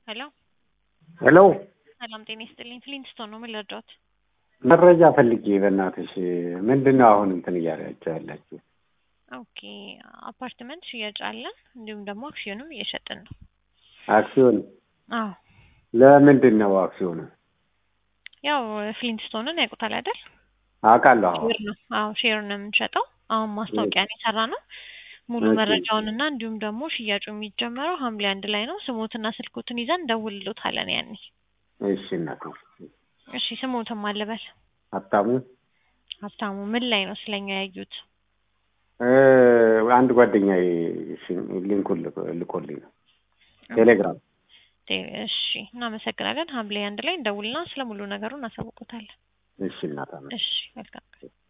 ሄሎ ሄሎ ሰላም ጤና ይስጥልኝ። ፍሊንስቶን ነው የምልረዳት። መረጃ ፈልጌ በእናትሽ ምንድነው አሁን እንትን እያላችሁ ያላችሁ? ኦኬ አፓርትመንት ሽያጭ አለን፣ እንዲሁም ደግሞ አክሲዮንም እየሸጥን ነው። አክሲዮን? አዎ። ለምንድን ነው አክሲዮን? ያው ፍሊንስቶንን ያውቁታል አይደል? አውቃለሁ። ሼር ነው። አዎ ሼር ነው የምንሸጠው። አሁን ማስታወቂያ ነው የሰራነው። ሙሉ መረጃውንና እንዲሁም ደግሞ ሽያጩ የሚጀመረው ሐምሌ 1 ላይ ነው። ስሞትና ስልኮትን ይዘን እንደውልሎታለን ያኔ። እሺ እናት። እሺ ስሞትም አለበል። ሀብታሙ። ሀብታሙ ምን ላይ ነው ስለኛ ያዩት? አንድ ጓደኛዬ ሊንኩን ልኮልኝ ነው ቴሌግራም። እሺ እናመሰግናለን። ሐምሌ 1 ላይ እንደውልና ስለሙሉ ነገሩን እናሳውቁታለን። እሺ እናት። እሺ መልካም